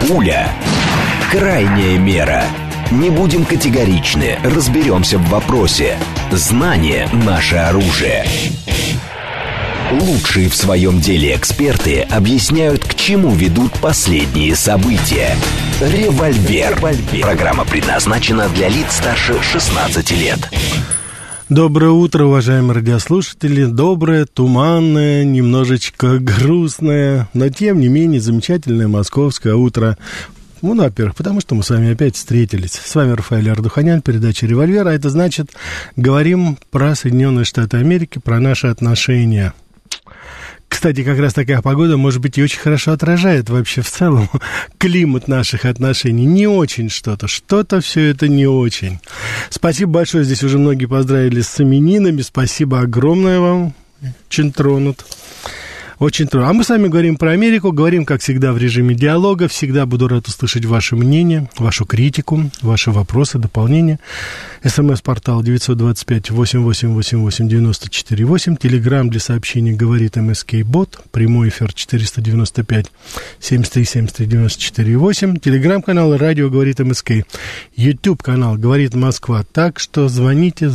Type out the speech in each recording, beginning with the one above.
Уля. Крайняя мера. Не будем категоричны, разберемся в вопросе. Знание – наше оружие. Лучшие в своем деле эксперты объясняют, к чему ведут последние события. Револьвер. Программа предназначена для лиц старше 16 лет. Доброе утро, уважаемые радиослушатели. Доброе, туманное, немножечко грустное, но тем не менее замечательное московское утро. Ну, во-первых, потому что мы с вами опять встретились. С вами Рафаэль Ардуханян, передача «Револьвер». А это значит, говорим про Соединенные Штаты Америки, про наши отношения. Кстати, как раз такая погода, может быть, и очень хорошо отражает вообще в целом климат наших отношений. Не очень что-то все это не очень. Спасибо большое, здесь уже многие поздравили с именинами. Спасибо огромное вам, очень тронут. Очень трудно. А мы с вами говорим про Америку, говорим, как всегда, в режиме диалога. Всегда буду рад услышать ваше мнение, вашу критику, ваши вопросы, дополнения. СМС-портал 925-8888-94-8. Телеграм для сообщений «Говорит МСК-бот». Прямой эфир 495-73-73-94-8. Телеграм-канал «Радио говорит МСК». Ютуб-канал «Говорит Москва». Так что звоните.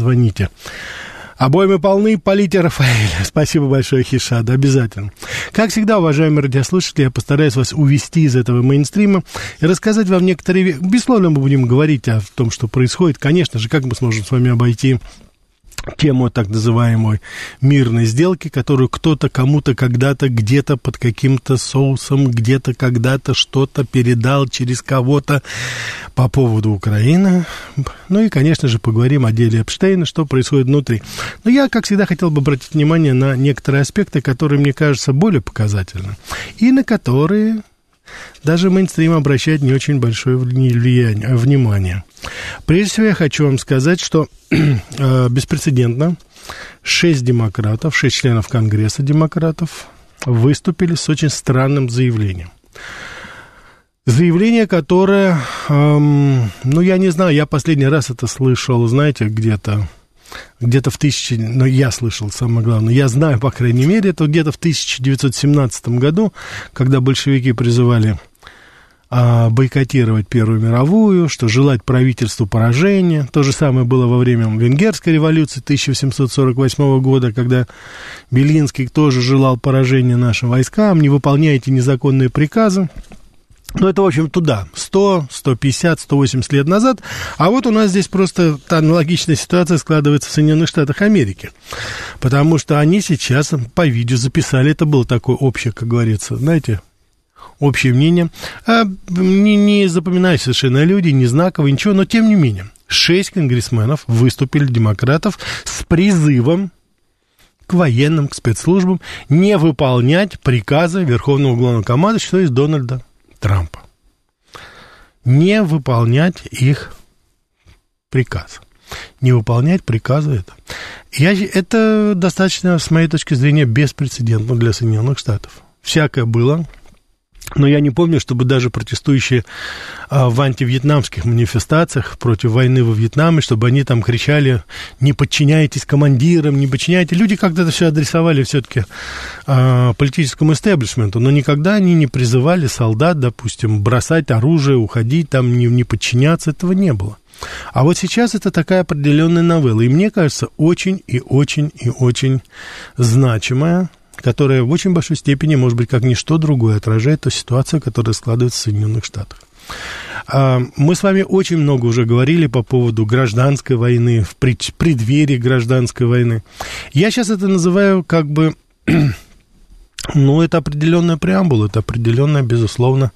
Обоймы полны, полите, Рафаэль. Спасибо большое, Хишад, обязательно. Как всегда, уважаемые радиослушатели, я постараюсь вас увести из этого мейнстрима и рассказать вам некоторые вещи. Безусловно, мы будем говорить о том, что происходит. Конечно же, как мы сможем с вами обойти тему так называемой мирной сделки, которую кто-то кому-то когда-то где-то под каким-то соусом, где-то когда-то что-то передал через кого-то по поводу Украины. Ну и, конечно же, поговорим о деле Эпштейна, что происходит внутри. Но я, как всегда, хотел бы обратить внимание на некоторые аспекты, которые, мне кажутся, более показательны, и на которые даже мейнстрим обращает не очень большое внимание. Прежде всего, я хочу вам сказать, что беспрецедентно 6 членов Конгресса демократов выступили с очень странным заявлением. Заявление, которое, я не знаю, я последний раз это слышал, знаете, где-то в я слышал, самое главное, я знаю, по крайней мере, это где-то в 1917 году, когда большевики призывали бойкотировать Первую мировую, что желать правительству поражения. То же самое было во время Венгерской революции 1848 года, когда Белинский тоже желал поражения нашим войскам, не выполняйте незаконные приказы. Ну, это, в общем, туда, 100, 150, 180 лет назад. А вот у нас здесь просто аналогичная ситуация складывается в Соединенных Штатах Америки. Потому что они сейчас по видео записали, это было такое общее, как говорится, знаете, общее мнение. Не запоминаю совершенно люди, не знаковые, ничего, но тем не менее. 6 конгрессменов выступили, демократов, с призывом к военным, к спецслужбам не выполнять приказы Верховного Главнокомандующего, то есть Дональда Трампа. Не выполнять их приказ. Не выполнять приказы это. Это достаточно, с моей точки зрения, беспрецедентно для Соединенных Штатов. Всякое было. Но я не помню, чтобы даже протестующие в антивьетнамских манифестациях против войны во Вьетнаме, чтобы они там кричали: не подчиняйтесь командирам, не подчиняйтесь. Люди как-то это все адресовали все-таки политическому истеблишменту, но никогда они не призывали солдат, допустим, бросать оружие, уходить, там, не подчиняться. Этого не было. А вот сейчас это такая определенная новелла, и мне кажется, очень и очень и очень значимая, которая в очень большой степени, может быть, как ничто другое, отражает ту ситуацию, которая складывается в Соединенных Штатах. Мы с вами очень много уже говорили по поводу гражданской войны, в преддверии гражданской войны. Я сейчас это называю как бы, это определенная преамбула, это определенная, безусловно,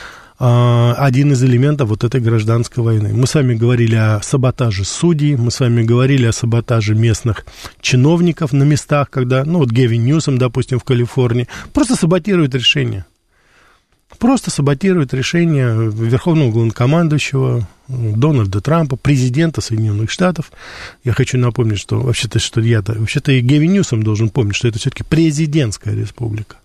один из элементов вот этой гражданской войны. Мы с вами говорили о саботаже судей, мы с вами говорили о саботаже местных чиновников на местах, когда, Гевин Ньюсом, допустим, в Калифорнии, просто саботирует решение. Просто саботирует решение Верховного Главнокомандующего Дональда Трампа, президента Соединенных Штатов. Я хочу напомнить, что вообще-то и Гевин Ньюсом должен помнить, что это все-таки президентская республика.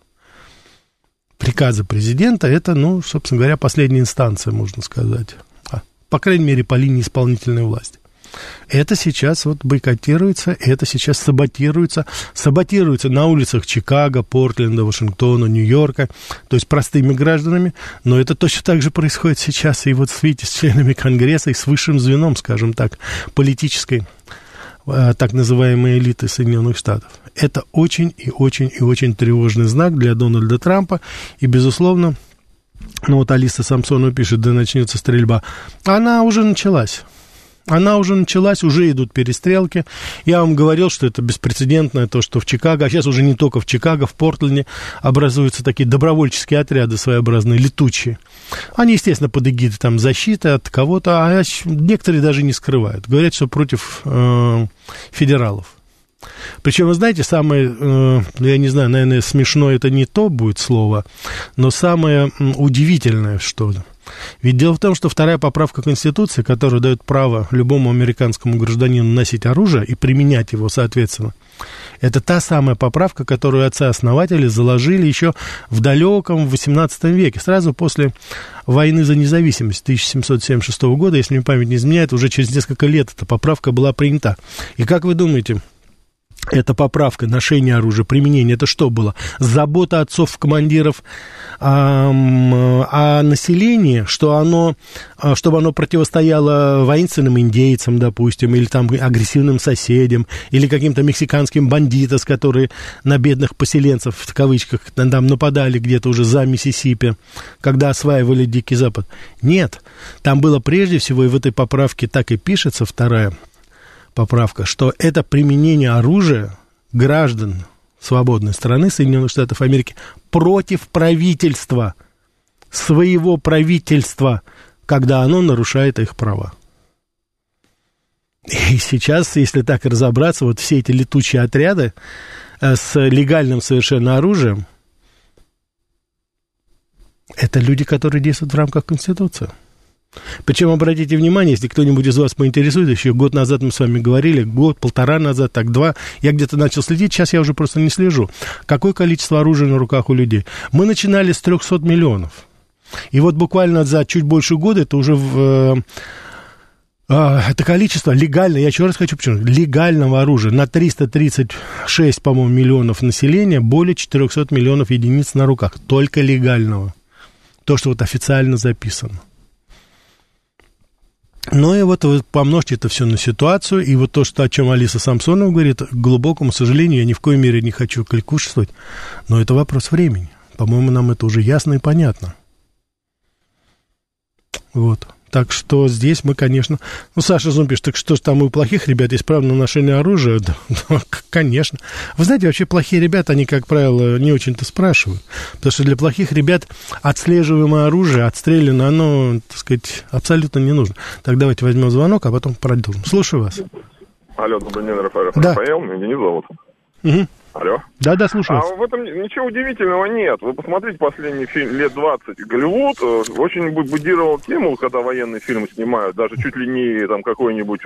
Приказы президента – это, собственно говоря, последняя инстанция, можно сказать. По крайней мере, по линии исполнительной власти. Это сейчас вот бойкотируется, это сейчас саботируется на улицах Чикаго, Портленда, Вашингтона, Нью-Йорка, то есть простыми гражданами, но это точно так же происходит сейчас и вот, видите, с членами Конгресса и с высшим звеном, скажем так, политической, так называемой элиты Соединенных Штатов. Это очень и очень и очень тревожный знак для Дональда Трампа, и, безусловно, ну вот Алиса Самсонова пишет, да начнется стрельба. Она уже началась, уже идут перестрелки. Я вам говорил, что это беспрецедентное, то, что в Чикаго, а сейчас уже не только в Чикаго, в Портленде образуются такие добровольческие отряды своеобразные, летучие. Они, естественно, под эгидой там защиты от кого-то, а некоторые даже не скрывают. Говорят, что против федералов. Причем, вы знаете, самое, я не знаю, наверное, смешно это не то будет слово, но самое удивительное, что... Ведь дело в том, что вторая поправка Конституции, которая дает право любому американскому гражданину носить оружие и применять его, соответственно, это та самая поправка, которую отцы-основатели заложили еще в далеком XVIII веке, сразу после войны за независимость 1776 года, если мне память не изменяет, уже через несколько лет эта поправка была принята. И как вы думаете... Эта поправка, ношение оружия, применение, это что было? Забота отцов-командиров о населении, чтобы оно противостояло воинственным индейцам, допустим, или там агрессивным соседям, или каким-то мексиканским бандитам, которые на бедных поселенцев, в кавычках, там нападали где-то уже за Миссисипи, когда осваивали Дикий Запад. Нет, там было прежде всего, и в этой поправке так и пишется, вторая поправка, что это применение оружия граждан свободной страны Соединенных Штатов Америки против правительства, своего правительства, когда оно нарушает их права. И сейчас, если так разобраться, вот все эти летучие отряды с легальным совершенно оружием, это люди, которые действуют в рамках Конституции. Причем, обратите внимание, если кто-нибудь из вас поинтересует, еще год назад мы с вами говорили, полтора назад, так, 2, я где-то начал следить, сейчас я уже просто не слежу. Какое количество оружия на руках у людей? Мы начинали с 300 миллионов. И вот буквально за чуть больше года это уже это количество легально, я еще раз хочу подчеркнуть, легального оружия на 336, по-моему, миллионов населения, более 400 миллионов единиц на руках, только легального. То, что вот официально записано. Ну и вот вы помножьте это все на ситуацию, и вот то, что, о чем Алиса Самсонова говорит, к глубокому сожалению, я ни в коей мере не хочу кликушествовать, но это вопрос времени. По-моему, нам это уже ясно и понятно. Вот. Так что здесь мы, конечно... Ну, Саша Зум пишет, так что ж там у плохих ребят есть право на ношение оружия? Да, конечно. Вы знаете, вообще плохие ребята, они, как правило, не очень-то спрашивают. Потому что для плохих ребят отслеживаемое оружие, отстрелянное, оно, так сказать, абсолютно не нужно. Так, давайте возьмем звонок, а потом продолжим. Слушаю вас. Алло, добрый день, Рафаэль. Да. Рафаэл, меня Денис зовут. Угу. Алло. Да, слушаю вас. А в этом ничего удивительного нет. Вы посмотрите последний фильм лет 20. Голливуд очень бодировал тему, когда военные фильмы снимают, даже чуть ли не там какой-нибудь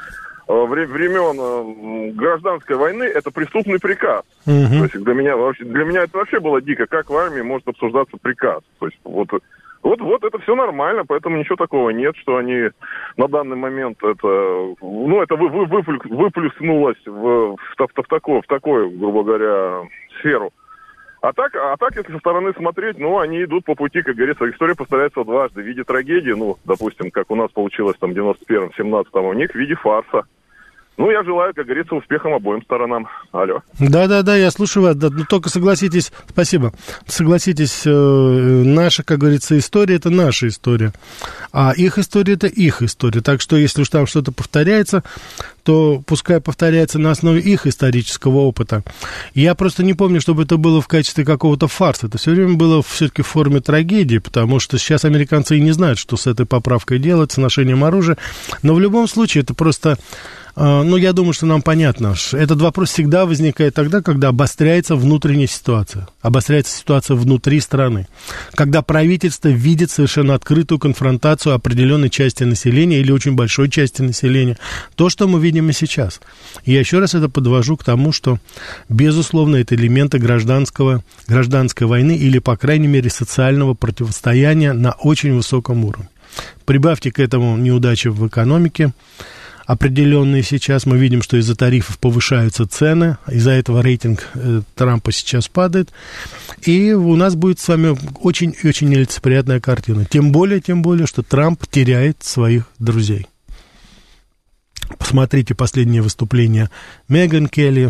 времен гражданской войны, это преступный приказ. То есть для меня это вообще было дико, как в армии может обсуждаться приказ. То есть вот это все нормально, поэтому ничего такого нет, что они на данный момент это выплеснулось в такую, грубо говоря, сферу. А так, если со стороны смотреть, они идут по пути, как говорится, история повторяется дважды. В виде трагедии, допустим, как у нас получилось там в 91-м, 17-м, у них в виде фарса. Я желаю, как говорится, успехом обоим сторонам. Алло. Да, я слушаю вас. Да, но только согласитесь, спасибо, согласитесь, наша, как говорится, история – это наша история, а их история – это их история. Так что, если уж там что-то повторяется, то пускай повторяется на основе их исторического опыта. Я просто не помню, чтобы это было в качестве какого-то фарса. Это все время было все-таки в форме трагедии, потому что сейчас американцы и не знают, что с этой поправкой делать, с ношением оружия. Но в любом случае это просто... я думаю, что нам понятно. Этот вопрос всегда возникает тогда, когда обостряется внутренняя ситуация. Обостряется ситуация внутри страны. Когда правительство видит совершенно открытую конфронтацию определенной части населения или очень большой части населения. То, что мы видим и сейчас. И я еще раз это подвожу к тому, что, безусловно, это элементы гражданской войны или, по крайней мере, социального противостояния на очень высоком уровне. Прибавьте к этому неудачи в экономике, определенные сейчас. Мы видим, что из-за тарифов повышаются цены, из-за этого рейтинг Трампа сейчас падает. И у нас будет с вами очень-очень нелицеприятная картина. Тем более, что Трамп теряет своих друзей. Посмотрите последнее выступление Меган Келли,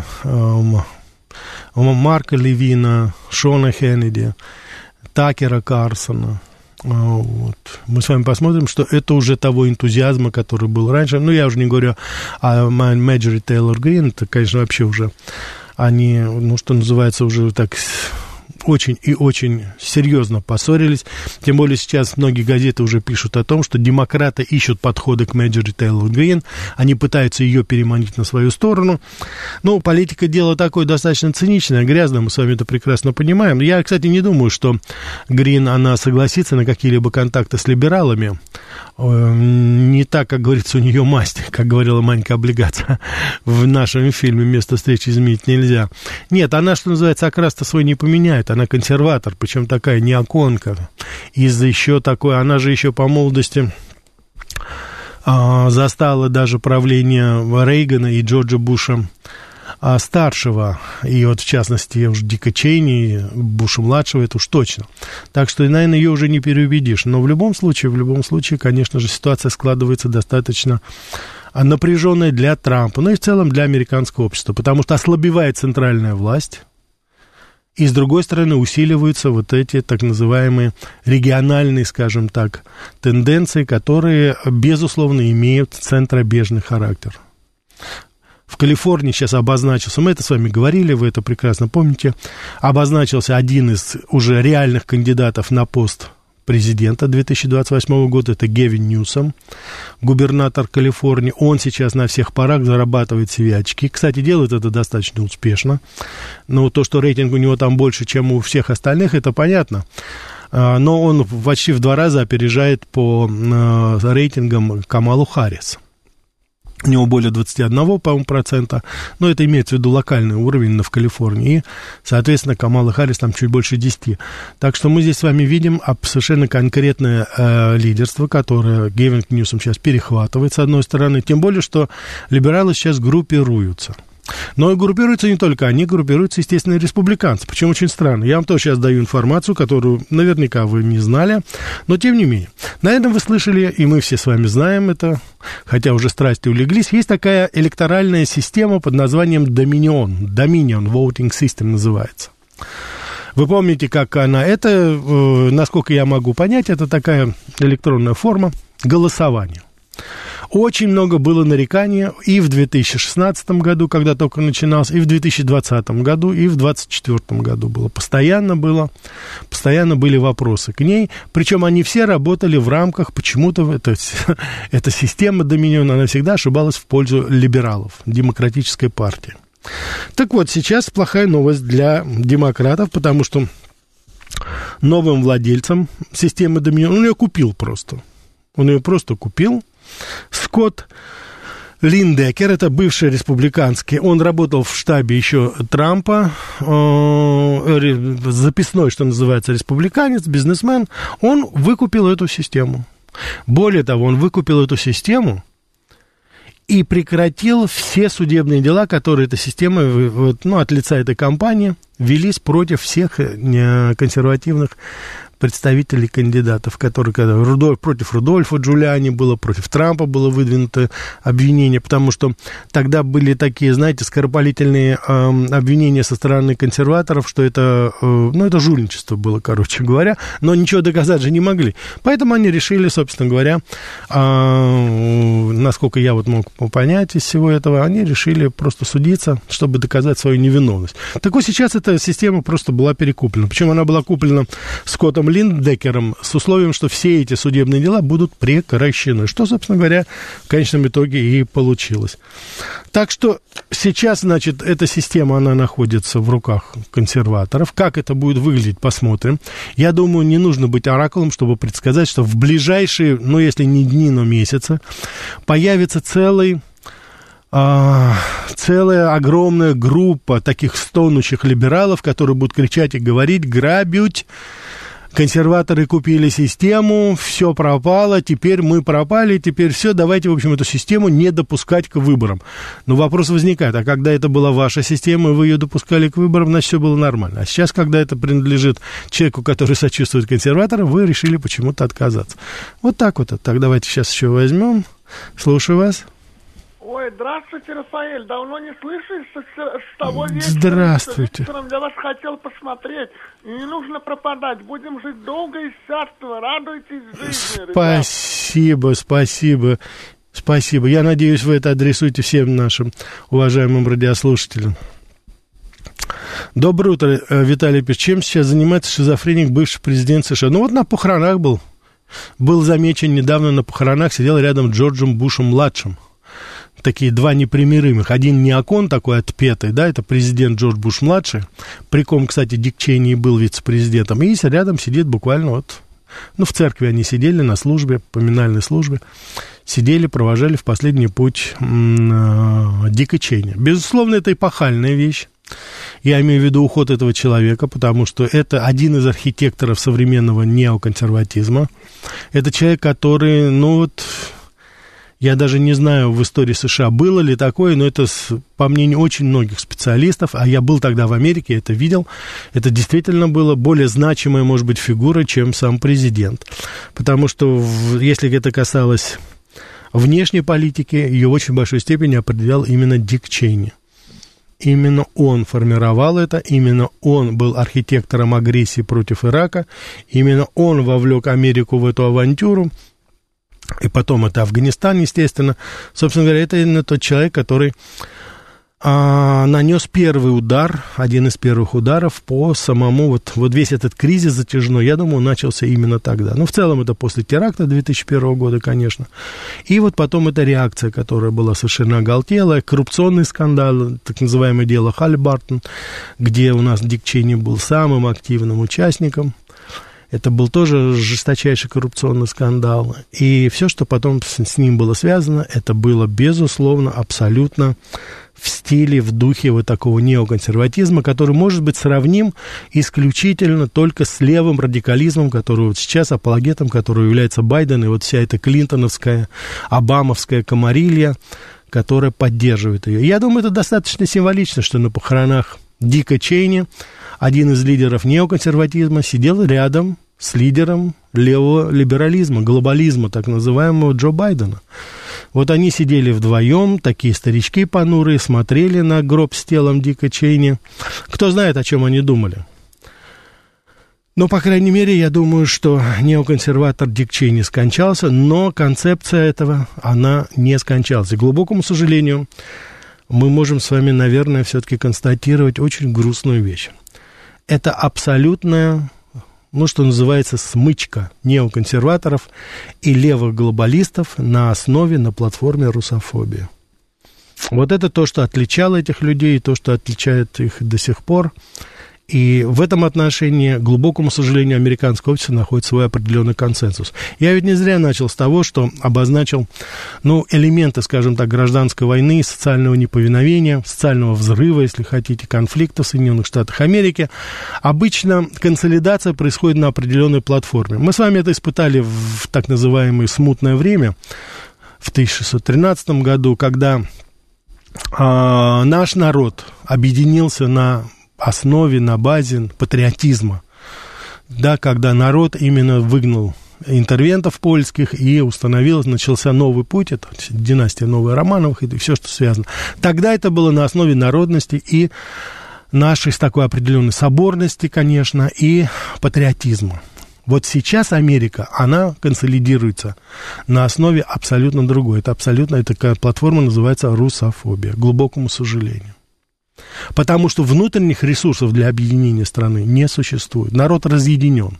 Марка Левина, Шона Хеннеди, Такера Карлсона. Вот. Мы с вами посмотрим, что это уже того энтузиазма, который был раньше. Ну, я уже не говорю о Мэджори Тейлор Грин. Это, конечно, вообще уже они, ну, что называется, уже так очень и очень серьезно поссорились. Тем более сейчас многие газеты уже пишут о том, что демократы ищут подходы к Мэджори Тейлор Грин. Они пытаются ее переманить на свою сторону. Ну, политика дело такое достаточно циничное, грязное, мы с вами это прекрасно понимаем. Я, кстати, не думаю, что Грин, она согласится на какие-либо контакты с либералами. Не так, как говорится, у нее масть, как говорила Манька Облигация в нашем фильме «Место встречи изменить нельзя». Нет, она, что называется, окрас-то свой не поменяет. Она консерватор, причем такая неоконка. Из-за еще такой, она же еще по молодости застала даже правление Рейгана и Джорджа Буша старшего, и вот в частности уж Дика Чейни, Буша-младшего, это уж точно. Так что, наверное, ее уже не переубедишь. Но в любом случае, конечно же, ситуация складывается достаточно напряженная для Трампа, ну и в целом для американского общества, потому что ослабевает центральная власть, и, с другой стороны, усиливаются вот эти так называемые региональные, скажем так, тенденции, которые, безусловно, имеют центробежный характер. В Калифорнии сейчас обозначился, мы это с вами говорили, вы это прекрасно помните, обозначился один из уже реальных кандидатов на пост президента 2028 года, это Гевин Ньюсом, губернатор Калифорнии. Он сейчас на всех парах зарабатывает себе очки. Кстати, делает это достаточно успешно. Но то, что рейтинг у него там больше, чем у всех остальных, это понятно. Но он почти в 2 раза опережает по рейтингам Камалу Харрис. У него более 21, по-моему, процента, но это имеется в виду локальный уровень в Калифорнии, и, соответственно, Камала Харрис там чуть больше 10. Так что мы здесь с вами видим совершенно конкретное лидерство, которое Гевин Ньюсом сейчас перехватывает, с одной стороны, тем более, что либералы сейчас группируются. Но группируются не только они, группируются, естественно, и республиканцы. Причем очень странно. Я вам тоже сейчас даю информацию, которую наверняка вы не знали, но тем не менее. Наверное, вы слышали, и мы все с вами знаем это, хотя уже страсти улеглись. Есть такая электоральная система под названием Dominion. Dominion Voting System называется. Вы помните, как она... Это, насколько я могу понять, это такая электронная форма голосования. Очень много было нареканий и в 2016 году, когда только начинался, и в 2020 году, и в 2024 году было. Постоянно были вопросы к ней, причем они все работали в рамках, почему-то эта система Доминион, она всегда ошибалась в пользу либералов, демократической партии. Так вот, сейчас плохая новость для демократов, потому что новым владельцем системы Доминион, он ее купил просто. Он ее просто купил. Скотт Линдекер, это бывший республиканский, он работал в штабе еще Трампа, записной, что называется, республиканец, бизнесмен, он выкупил эту систему. Более того, он выкупил эту систему и прекратил все судебные дела, которые эта система, от лица этой компании, велись против всех консервативных представителей кандидатов, которые, против Рудольфа Джулиани было, против Трампа было выдвинуто обвинение, потому что тогда были такие, знаете, скоропалительные обвинения со стороны консерваторов, что это, это жульничество было, короче говоря, но ничего доказать же не могли. Поэтому они решили, собственно говоря, насколько я мог понять из всего этого, они решили просто судиться, чтобы доказать свою невиновность. Так вот, сейчас эта система просто была перекуплена. Причем она была куплена Скоттом Линдекером с условием, что все эти судебные дела будут прекращены, что, собственно говоря, в конечном итоге и получилось. Так что сейчас, значит, эта система, она находится в руках консерваторов. Как это будет выглядеть, посмотрим. Я думаю, не нужно быть оракулом, чтобы предсказать, что в ближайшие, если не дни, но месяцы, появится целая огромная группа таких стонущих либералов, которые будут кричать и говорить, грабить консерваторы купили систему, все пропало, теперь мы пропали, теперь все, давайте, в общем, эту систему не допускать к выборам. Но вопрос возникает, а когда это была ваша система, и вы ее допускали к выборам, значит, все было нормально. А сейчас, когда это принадлежит человеку, который сочувствует консерваторам, вы решили почему-то отказаться. Вот так вот. Так, давайте сейчас еще возьмем. Слушаю вас. Ой, здравствуйте, Рафаэль. Давно не слышишь с того вечера. Здравствуйте. Вечером я вас хотел посмотреть. Не нужно пропадать. Будем жить долго и счастливо. Радуйтесь жизни, Спасибо, ребят. Спасибо. Я надеюсь, вы это адресуете всем нашим уважаемым радиослушателям. Доброе утро, Виталий Петрович. Чем сейчас занимается шизофреник, бывший президент США? Ну, вот на похоронах был. Был замечен недавно на похоронах, сидел рядом с Джорджем Бушем-младшим. Такие два непримиримых. Один неокон такой отпетый, да, это президент Джордж Буш-младший, при ком, кстати, Дик Чейни был вице-президентом, и рядом сидит буквально вот, ну, в церкви они сидели на службе, поминальной службе, сидели, провожали в последний путь Дика Чейни. Безусловно, это эпохальная вещь. Я имею в виду уход этого человека, потому что это один из архитекторов современного неоконсерватизма. Это человек, который, ну вот... Я даже не знаю в истории США, было ли такое, но это, по мнению очень многих специалистов, а я был тогда в Америке, это видел, это действительно было более значимая, может быть, фигура, чем сам президент. Потому что, если это касалось внешней политики, ее в очень большой степени определял именно Дик Чейни. Именно он формировал это, именно он был архитектором агрессии против Ирака, именно он вовлек Америку в эту авантюру. И потом это Афганистан, естественно. Собственно говоря, это именно тот человек, который нанес первый удар, один из первых ударов по самому, вот весь этот кризис затяжной, я думаю, начался именно тогда. Ну, в целом, это после теракта 2001 года, конечно. И вот потом эта реакция, которая была совершенно оголтелая, коррупционный скандал, так называемое дело Халлибартон, где у нас Дик Чейни был самым активным участником. Это был тоже жесточайший коррупционный скандал. И все, что потом с ним было связано, это было, безусловно, абсолютно в стиле, в духе вот такого неоконсерватизма, который может быть сравним исключительно только с левым радикализмом, который вот сейчас, апологетом, который является Байден, и вот вся эта клинтоновская, обамовская комарилья, которая поддерживает ее. Я думаю, это достаточно символично, что на похоронах Дика Чейни один из лидеров неоконсерватизма сидел рядом с лидером левого либерализма, глобализма, так называемого Джо Байдена. Вот они сидели вдвоем, такие старички понурые, смотрели на гроб с телом Дика Чейни. Кто знает, о чем они думали. Но, по крайней мере, я думаю, что неоконсерватор Дик Чейни скончался, но концепция этого, она не скончалась. И, к глубокому сожалению, мы можем с вами, наверное, все-таки констатировать очень грустную вещь. Это абсолютная, ну, что называется, смычка неоконсерваторов и левых глобалистов на основе, на платформе русофобии. Вот это то, что отличало этих людей, то, что отличает их до сих пор. И в этом отношении, к глубокому сожалению, американское общество находит свой определенный консенсус. Я ведь не зря начал с того, что обозначил, ну, элементы, скажем так, гражданской войны, социального неповиновения, социального взрыва, если хотите, конфликта в Соединенных Штатах Америки. Обычно консолидация происходит на определенной платформе. Мы с вами это испытали в так называемое смутное время, в 1613 году, когда наш народ объединился на основе, на базе патриотизма, да, когда народ именно выгнал интервентов польских и начался новый путь, это династия Новых Романовых и все, что связано. Тогда это было на основе народности и нашей с такой определенной соборности, конечно, и патриотизма. Вот сейчас Америка, она консолидируется на основе абсолютно другой. Это такая платформа называется русофобия, к глубокому сожалению. Потому что внутренних ресурсов для объединения страны не существует. Народ разъединен.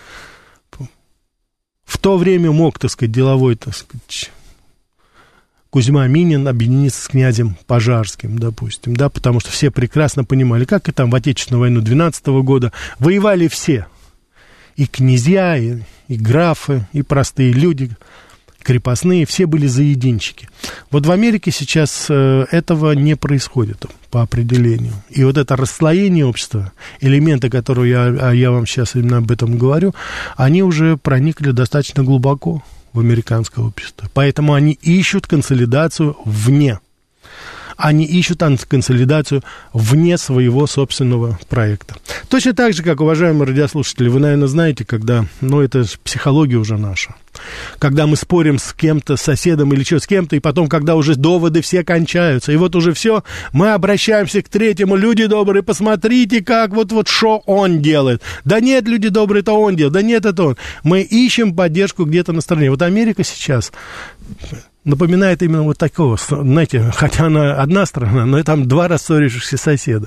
В то время мог, так сказать, деловой, так сказать, Кузьма Минин объединиться с князем Пожарским, допустим, да, потому что все прекрасно понимали, как и там в Отечественную войну 12 года воевали все. И князья, и графы, и простые люди. крепостные, все были заединчики. Вот в Америке сейчас этого не происходит по определению. И вот это расслоение общества, элементы, которые я вам сейчас именно об этом говорю, они уже проникли достаточно глубоко в американское общество. Поэтому они ищут консолидацию вне. Они ищут консолидацию вне своего собственного проекта. Точно так же, как, уважаемые радиослушатели, вы, наверное, знаете, когда, это психология уже наша, когда мы спорим с кем-то, с соседом или с кем-то, и потом, когда уже доводы все кончаются, и вот уже все, мы обращаемся к третьему: люди добрые, посмотрите, как вот что он делает. Да нет, люди добрые, это он делает, да нет, это он. Мы ищем поддержку где-то на стороне. Вот Америка сейчас напоминает именно вот такого, знаете, хотя она одна страна, но там два рассорившихся соседа,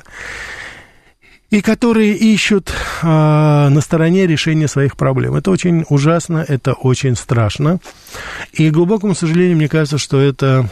и которые ищут на стороне решения своих проблем. Это очень ужасно, это очень страшно, и, к глубокому сожалению, мне кажется, что это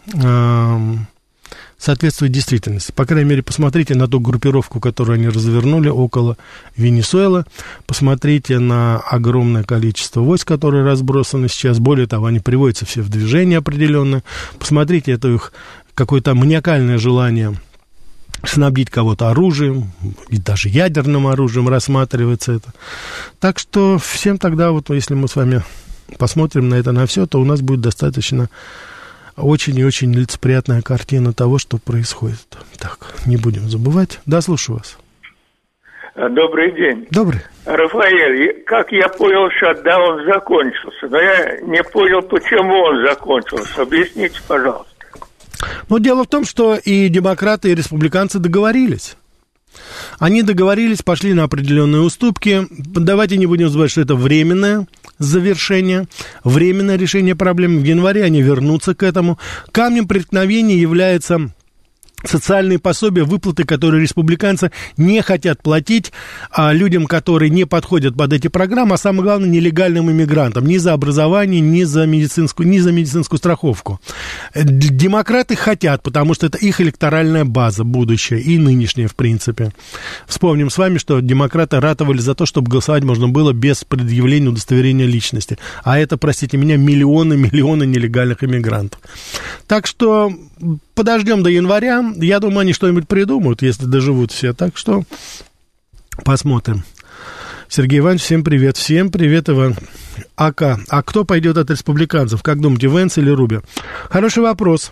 соответствует действительности. По крайней мере, посмотрите на ту группировку, которую они развернули около Венесуэлы, посмотрите на огромное количество войск, которые разбросаны сейчас, более того, они приводятся все в движение определенное, посмотрите, это их какое-то маниакальное желание снабдить кого-то оружием, и даже ядерным оружием рассматривается это. Так что всем тогда, вот если мы с вами посмотрим на это, на все, то у нас будет достаточно очень и очень лицеприятная картина того, что происходит. Так, не будем забывать. Да, слушаю вас. Добрый день. Добрый. Рафаэль, как я понял, шатдаун закончился, но я не понял, почему он закончился. Объясните, пожалуйста. Дело в том, что и демократы, и республиканцы договорились. Они договорились, пошли на определенные уступки. Давайте не будем забывать, что это временное завершение, временное решение проблем. В январе они вернутся к этому. Камнем преткновения является социальные пособия, выплаты, которые республиканцы не хотят платить людям, которые не подходят под эти программы, а самое главное, нелегальным иммигрантам, ни за образование, ни за медицинскую страховку. Демократы хотят, потому что это их электоральная база, будущее и нынешнее, в принципе. Вспомним с вами, что демократы ратовали за то, чтобы голосовать можно было без предъявления удостоверения личности. А это, простите меня, миллионы нелегальных иммигрантов. Так что подождем до января. Я думаю, они что-нибудь придумают, если доживут все. Так что посмотрим. Сергей Иванович, всем привет. Всем привет, Иван. А кто пойдет от республиканцев? Как думаете, Венс или Рубио? Хороший вопрос.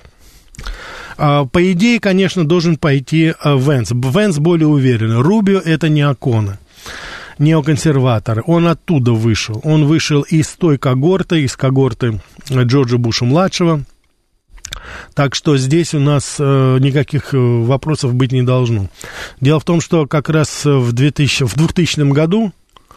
По идее, конечно, должен пойти Венс. Венс более уверен. Рубио — это неоконы, неоконсерваторы. Он оттуда вышел. Он вышел из той когорты, из когорты Джорджа Буша-младшего. Так что здесь у нас никаких вопросов быть не должно. Дело в том, что как раз в 2000 году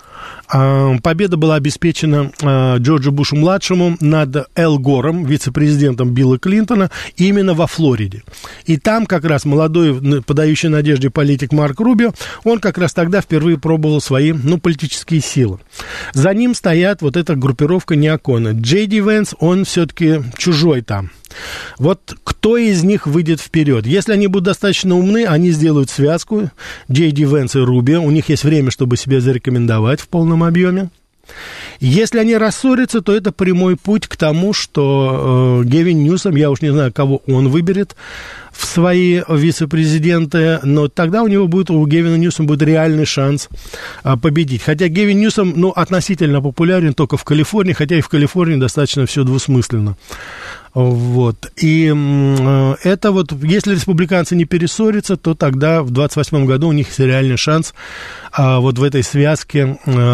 победа была обеспечена Джорджу Бушу-младшему над Эл Гором, вице-президентом Билла Клинтона, именно во Флориде. И там как раз молодой, подающий надежде политик Марк Рубио, он как раз тогда впервые пробовал свои, политические силы. За ним стоят вот эта группировка неокона. Джей Ди Венс, он все-таки чужой там. Вот кто из них выйдет вперед? Если они будут достаточно умны, они сделают связку Джей Ди Венс и Рубио. У них есть время, чтобы себя зарекомендовать в полном объеме. Если они рассорятся, то это прямой путь к тому, что Гевин Ньюсом, я уж не знаю, кого он выберет в свои вице-президенты, но тогда у Гевина Ньюсома будет реальный шанс победить. Хотя Гевин Ньюсом, относительно популярен только в Калифорнии, хотя и в Калифорнии достаточно все двусмысленно. Вот. И это вот, если республиканцы не перессорятся, то тогда в 28 году у них есть реальный шанс вот в этой связке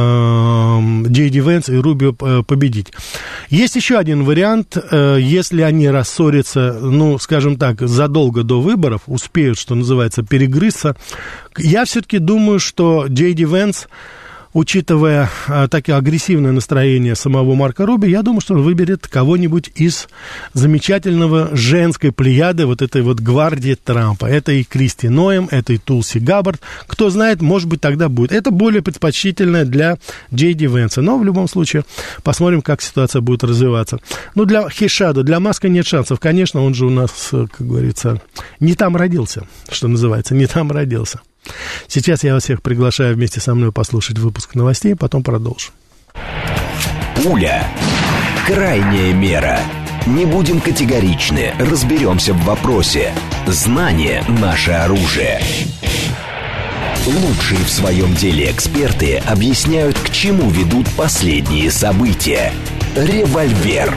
Джей Ди Венс и Рубио победить. Есть еще один вариант, если они рассорятся, скажем так, задолго до выборов, успеют, что называется, перегрызться. Я все-таки думаю, что Джей Ди Венс, учитывая такое агрессивное настроение самого Марка Рубио, я думаю, что он выберет кого-нибудь из замечательного женской плеяды вот этой вот гвардии Трампа. Это и Кристи Ноэм, это и Тулси Габбард. Кто знает, может быть, тогда будет. Это более предпочтительно для Джей Ди Венса. Но в любом случае посмотрим, как ситуация будет развиваться. Для Хишада, для Маска нет шансов. Конечно, он же у нас, как говорится, не там родился, что называется, не там родился. Сейчас я вас всех приглашаю вместе со мной послушать выпуск новостей, потом продолжим. Пуля Крайняя мера. Не будем категоричны, разберемся в вопросе. Знание – наше оружие. Лучшие в своем деле эксперты объясняют, к чему ведут последние события. Револьвер.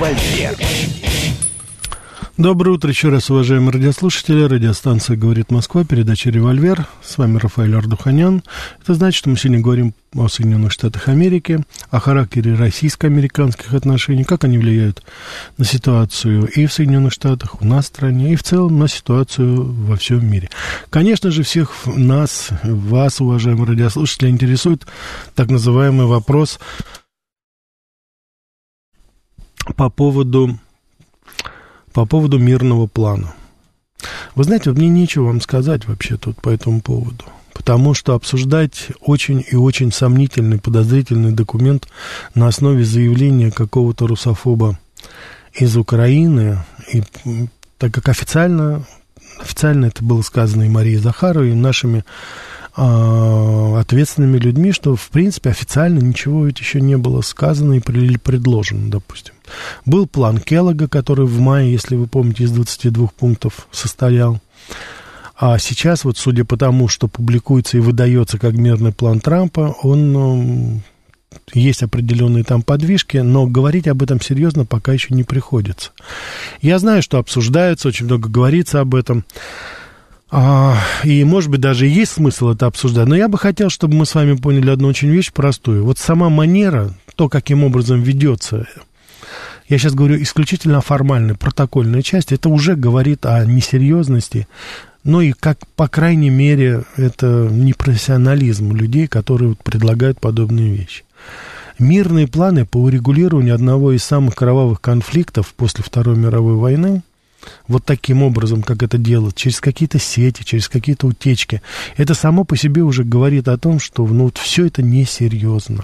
Доброе утро еще раз, уважаемые радиослушатели. Радиостанция «Говорит Москва», передача «Револьвер». С вами Рафаэль Ардуханян. Это значит, что мы сегодня говорим о Соединенных Штатах Америки, о характере российско-американских отношений, как они влияют на ситуацию и в Соединенных Штатах, у нас в стране, и в целом на ситуацию во всем мире. Конечно же, всех нас, вас, уважаемые радиослушатели, интересует так называемый вопрос по поводу мирного плана. Вы знаете, мне нечего вам сказать вообще тут по этому поводу, потому что обсуждать очень и очень сомнительный, подозрительный документ на основе заявления какого-то русофоба из Украины, и, так как официально это было сказано и Марией Захаровой, и нашими ответственными людьми, что, в принципе, официально ничего ведь еще не было сказано и предложено, допустим. Был план Келлога, который в мае, если вы помните, из 22 пунктов состоял. А сейчас, вот судя по тому, что публикуется и выдается как мирный план Трампа, есть определенные там подвижки, но говорить об этом серьезно пока еще не приходится. Я знаю, что обсуждается, очень много говорится об этом. И, может быть, даже есть смысл это обсуждать, но я бы хотел, чтобы мы с вами поняли одну очень вещь простую. Вот сама манера, то, каким образом ведется, я сейчас говорю исключительно о формальной, протокольной части, это уже говорит о несерьезности, ну и, как, по крайней мере, это непрофессионализм людей, которые предлагают подобные вещи. Мирные планы по урегулированию одного из самых кровавых конфликтов после Второй мировой войны, вот таким образом, как это делают, через какие-то сети, через какие-то утечки, это само по себе уже говорит о том, что вот все это несерьезно.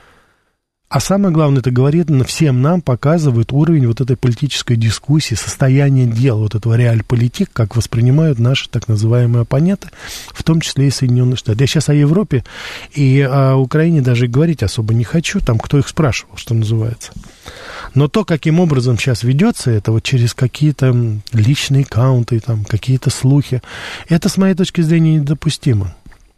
А самое главное, это говорит, всем нам показывает уровень вот этой политической дискуссии, состояние дел, вот этого реальполитик, как воспринимают наши так называемые оппоненты, в том числе и Соединенные Штаты. Я сейчас о Европе и о Украине даже говорить особо не хочу, там кто их спрашивал, что называется. Но то, каким образом сейчас ведется это, вот через какие-то личные аккаунты, там, какие-то слухи, это, с моей точки зрения, недопустимо.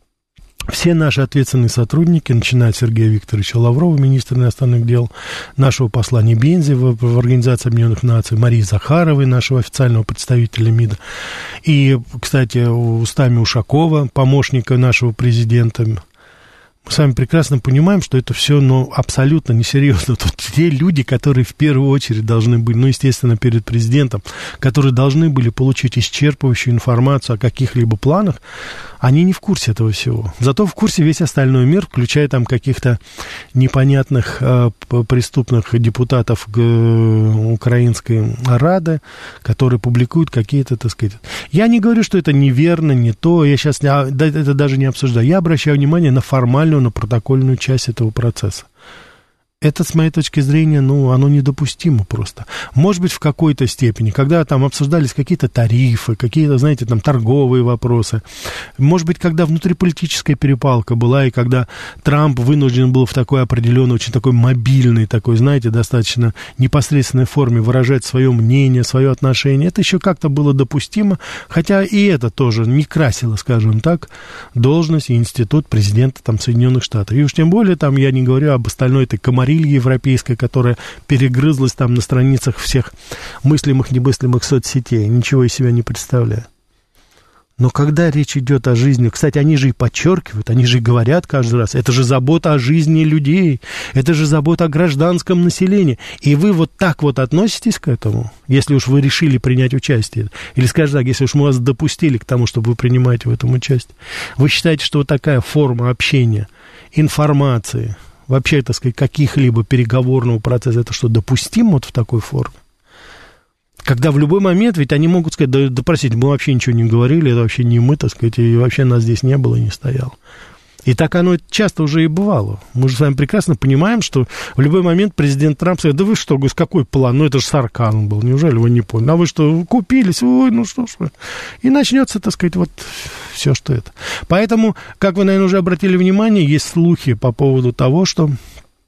Все наши ответственные сотрудники, начиная от Сергея Викторовича Лаврова, министра иностранных дел, нашего посла Небензи в Организации Объединенных Наций, Марии Захаровой, нашего официального представителя МИДа, и, кстати, устами Ушакова, помощника нашего президента. Мы с вами прекрасно понимаем, что это все, абсолютно несерьезно. Тут те люди, которые в первую очередь должны быть, естественно, перед президентом, которые должны были получить исчерпывающую информацию о каких-либо планах, они не в курсе этого всего. Зато в курсе весь остальной мир, включая там каких-то непонятных преступных депутатов Украинской Рады, которые публикуют какие-то, так сказать... Я не говорю, что это неверно, не то, я сейчас это даже не обсуждаю. Я обращаю внимание на формальную, на протокольную часть этого процесса. Это, с моей точки зрения, оно недопустимо просто. Может быть, в какой-то степени, когда там обсуждались какие-то тарифы, какие-то, знаете, там торговые вопросы. Может быть, когда внутриполитическая перепалка была, и когда Трамп вынужден был в такой определенной, очень такой мобильной, такой, знаете, достаточно непосредственной форме выражать свое мнение, свое отношение. Это еще как-то было допустимо, хотя и это тоже не красило, скажем так, должность и институт президента там Соединенных Штатов. И уж тем более, там, я не говорю об остальной этой комарилии европейская, которая перегрызлась там на страницах всех мыслимых, немыслимых соцсетей, ничего из себя не представляя. Но когда речь идет о жизни, кстати, они же и подчеркивают, они же и говорят каждый раз, это же забота о жизни людей, это же забота о гражданском населении. И вы вот так вот относитесь к этому, если уж вы решили принять участие, или, скажем так, если уж мы вас допустили к тому, чтобы вы принимаете в этом участие, вы считаете, что вот такая форма общения, информации, вообще, так сказать, каких-либо переговорного процесса, это что, допустимо вот в такой форме? Когда в любой момент, ведь они могут сказать, да простите, мы вообще ничего не говорили, это вообще не мы, так сказать, и вообще нас здесь не было и не стояло. И так оно часто уже и бывало. Мы же с вами прекрасно понимаем, что в любой момент президент Трамп сказал, да вы что, какой план? Это же сарказм был, неужели вы не поняли? А вы что, купились? Ой, что ж вы. И начнется, так сказать, вот все, что это. Поэтому, как вы, наверное, уже обратили внимание, есть слухи по поводу того, что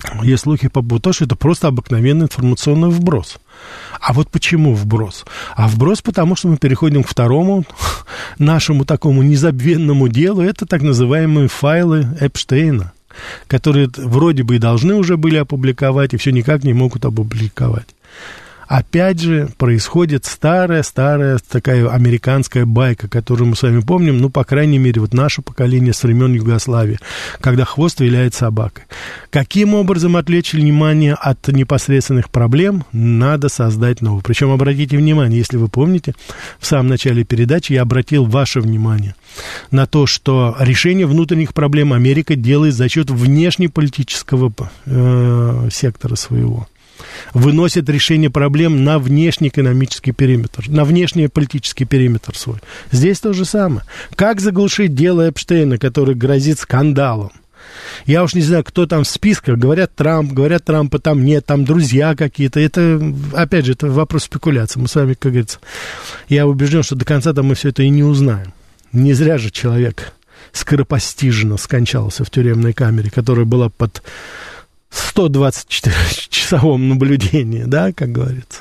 Есть слухи по поводу того, что это просто обыкновенный информационный вброс. А вот почему вброс? А вброс потому, что мы переходим к второму нашему такому незабвенному делу. Это так называемые файлы Эпштейна, которые вроде бы и должны уже были опубликовать, и все никак не могут опубликовать. Опять же, происходит старая такая американская байка, которую мы с вами помним, ну, по крайней мере, вот наше поколение с времен Югославии, когда хвост виляет собакой. Каким образом отвлечь внимание от непосредственных проблем? Надо создать новую. Причем, обратите внимание, если вы помните, в самом начале передачи я обратил ваше внимание на то, что решение внутренних проблем Америка делает за счет внешнеполитического сектора своего. Выносит решение проблем на внешнеэкономический периметр, на внешнеполитический периметр свой. Здесь то же самое. Как заглушить дело Эпштейна, который грозит скандалом? Я уж не знаю, кто там в списках. Говорят, Трампа там нет, там друзья какие-то. Это, опять же, это вопрос спекуляции. Мы с вами, как говорится, я убежден, что до конца-то мы все это и не узнаем. Не зря же человек скоропостижно скончался в тюремной камере, которая была под 124-часовом наблюдении, да, как говорится.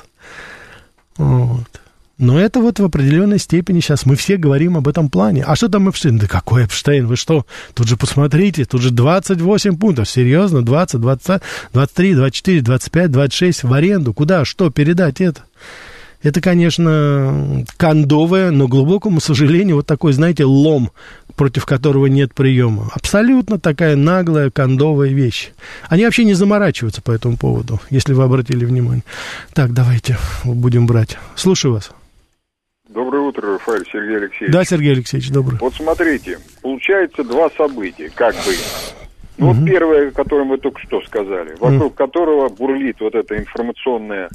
Вот. Но это вот в определенной степени сейчас мы все говорим об этом плане. А что там Эпштейн? Да какой Эпштейн? Вы что? Тут же посмотрите, тут же 28 пунктов. Серьезно? 20, 20, 23, 24, 25, 26 в аренду. Куда? Что передать это? Это, конечно, кондовое, но, к глубокому сожалению, вот такой, знаете, лом, против которого нет приема. Абсолютно такая наглая, кондовая вещь. Они вообще не заморачиваются по этому поводу, если вы обратили внимание. Так, давайте будем брать. Слушаю вас. Доброе утро, Рафаэль, Сергей Алексеевич. Да, Сергей Алексеевич, доброе. Вот смотрите, получается два события, как бы. Ну, вот первое, о котором вы только что сказали, вокруг которого бурлит вот это информационное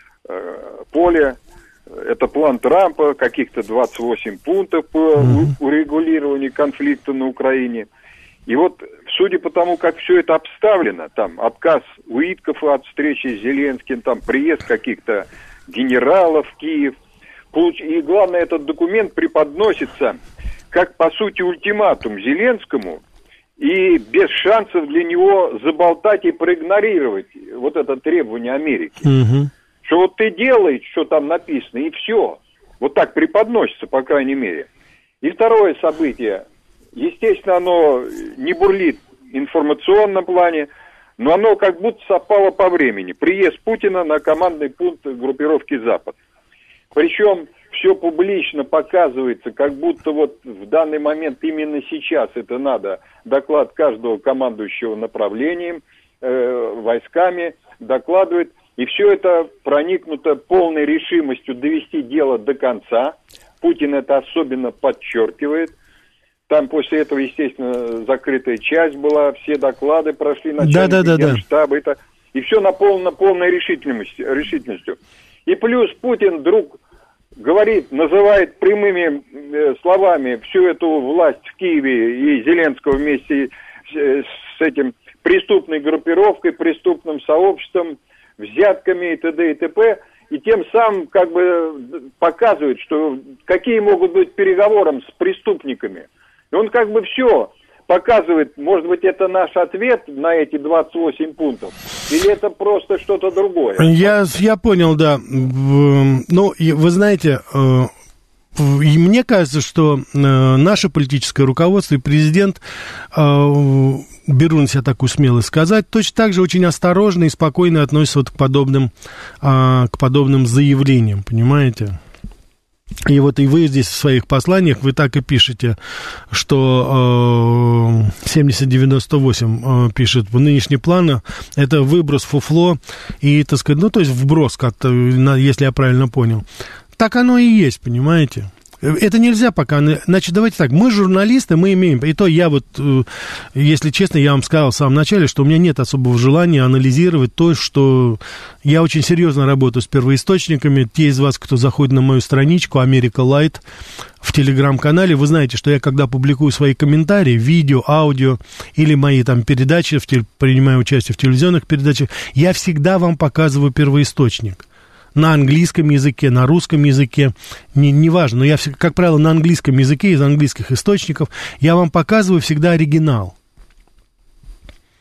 поле. Это план Трампа, каких-то 28 пунктов по урегулированию конфликта на Украине. И вот, судя по тому, как все это обставлено, там отказ Уиткофа от встречи с Зеленским, там приезд каких-то генералов в Киев. И главное, этот документ преподносится как, по сути, ультиматум Зеленскому, и без шансов для него заболтать и проигнорировать вот это требование Америки. Что вот ты делаешь, что там написано, и все. Вот так преподносится, по крайней мере. И второе событие. Естественно, оно не бурлит в информационном плане, но оно как будто совпало по времени. Приезд Путина на командный пункт группировки «Запад». Причем все публично показывается, как будто вот в данный момент именно сейчас это надо. Доклад каждого командующего направлением, войсками докладывает. И все это проникнуто полной решимостью довести дело до конца. Путин это особенно подчеркивает. Там после этого, естественно, закрытая часть была, все доклады прошли начальники Генштаба. И все наполнено полной решительностью. И плюс Путин вдруг говорит, называет прямыми словами всю эту власть в Киеве и Зеленского вместе с этим преступной группировкой, преступным сообществом, взятками и т.д. и т.п. И тем самым как бы показывает, что какие могут быть переговоры с преступниками. И он как бы все показывает, может быть, это наш ответ на эти 28 пунктов, или это просто что-то другое. Я понял, да. Ну, вы знаете, и мне кажется, что наше политическое руководство и президент, беру на себя такую смелость сказать, точно так же очень осторожно и спокойно относятся вот к подобным заявлениям, понимаете? И вот и вы здесь в своих посланиях, вы так и пишете, что 7098 пишет, нынешний план – это выброс, фуфло и, так сказать, ну, то есть вброс, как-то, если я правильно понял. Так оно и есть, понимаете? Это нельзя пока. Значит, давайте так, мы журналисты, мы имеем... И то я вот, если честно, я вам сказал в самом начале, что у меня нет особого желания анализировать то, что... Я очень серьезно работаю с первоисточниками. Те из вас, кто заходит на мою страничку America Light в телеграм-канале, вы знаете, что я, когда публикую свои комментарии, видео, аудио или мои там передачи, принимаю участие в телевизионных передачах, я всегда вам показываю первоисточник. На английском языке, на русском языке, неважно, но я, как правило, на английском языке, из английских источников, я вам показываю всегда оригинал.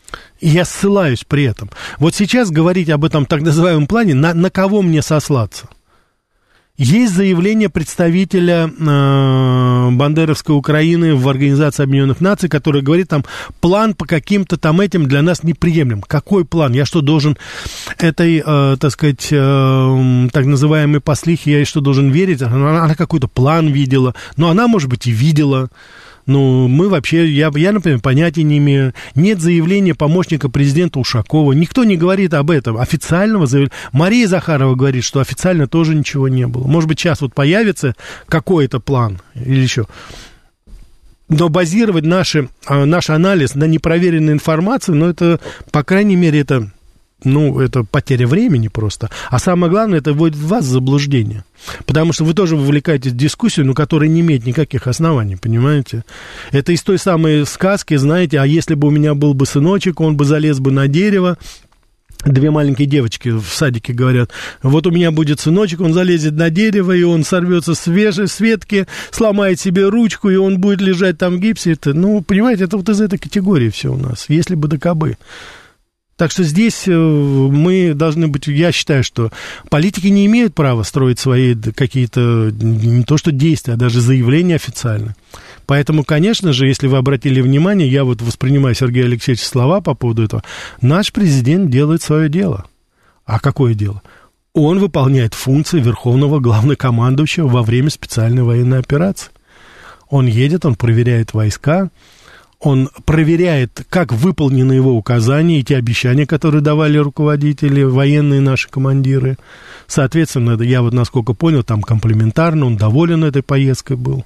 И я ссылаюсь при этом. Вот сейчас говорить об этом так называемом плане, на кого мне сослаться? Есть заявление представителя бандеровской Украины в Организации Объединенных Наций, который говорит, там, план по каким-то там этим для нас неприемлем. Какой план? Я что, должен этой, так сказать, так называемой послихе, я что, должен верить? Она какой-то план видела. Но она, может быть, и видела. Ну, мы вообще, я, например, понятия не имею. Нет заявления помощника президента Ушакова. Никто не говорит об этом. Официального заявления. Мария Захарова говорит, что официально тоже ничего не было. Может быть, сейчас вот появится какой-то план или еще. Но базировать наш анализ на непроверенной информации, ну, это, по крайней мере, это потеря времени просто. А самое главное, это вводит вас в заблуждение. Потому что вы тоже вовлекаетесь в дискуссию, но которая не имеет никаких оснований, понимаете? Это из той самой сказки, знаете, а если бы у меня был бы сыночек, он бы залез бы на дерево. Две маленькие девочки в садике говорят, вот у меня будет сыночек, он залезет на дерево, и он сорвется с ветки, сломает себе ручку, и он будет лежать там в гипсе. Это, понимаете, это вот из этой категории все у нас, если бы да кабы. Так что здесь мы должны быть, я считаю, что политики не имеют права строить свои какие-то, не то что действия, а даже заявления официально. Поэтому, конечно же, если вы обратили внимание, я вот воспринимаю Сергея Алексеевича слова по поводу этого, наш президент делает свое дело. А какое дело? Он выполняет функции верховного главнокомандующего во время специальной военной операции. Он едет, он проверяет войска, он проверяет, как выполнены его указания и те обещания, которые давали руководители, военные наши командиры. Соответственно, я вот, насколько понял, там комплиментарно, он доволен этой поездкой был.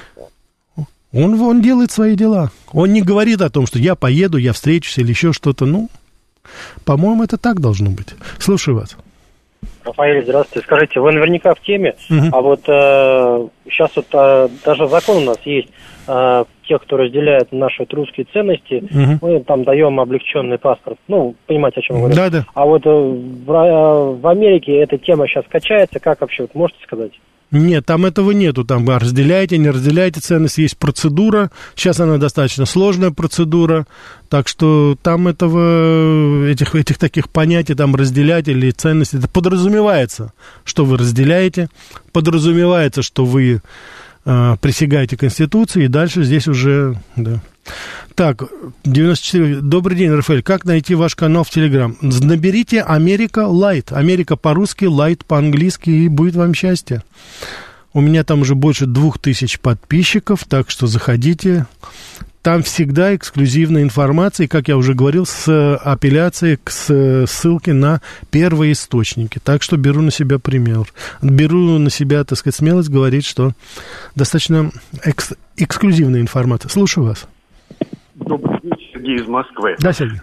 Он делает свои дела. Он не говорит о том, что я поеду, я встречусь или еще что-то. По-моему, это так должно быть. Слушаю вас. Рафаэль, здравствуйте. Скажите, вы наверняка в теме, а вот сейчас вот даже закон у нас есть, те, кто разделяет наши русские ценности, мы там даем облегченный паспорт. Понимаете, о чем я говорю? Да. А вот в Америке эта тема сейчас качается, как вообще, вот можете сказать? Нет, там этого нету, там разделяйте, не разделяйте ценности, есть процедура, сейчас она достаточно сложная процедура, так что там этих таких понятий, там разделять или ценности, это подразумевается, что вы разделяете, подразумевается, что вы присягаете Конституции, и дальше здесь уже, да. Так, 94. Добрый день, Рафаэль. Как найти ваш канал в Телеграм? Наберите Америка Лайт. Америка по-русски, Лайт по-английски, и будет вам счастье. У меня там уже больше 2000 подписчиков, так что заходите. Там всегда эксклюзивная информация, и, как я уже говорил, с апелляцией к ссылке на первые источники. Так что беру на себя пример. Беру на себя, так сказать, смелость говорить, что достаточно эксклюзивная информация. Слушаю вас. Добрый день, Сергей из Москвы. Да, Сергей.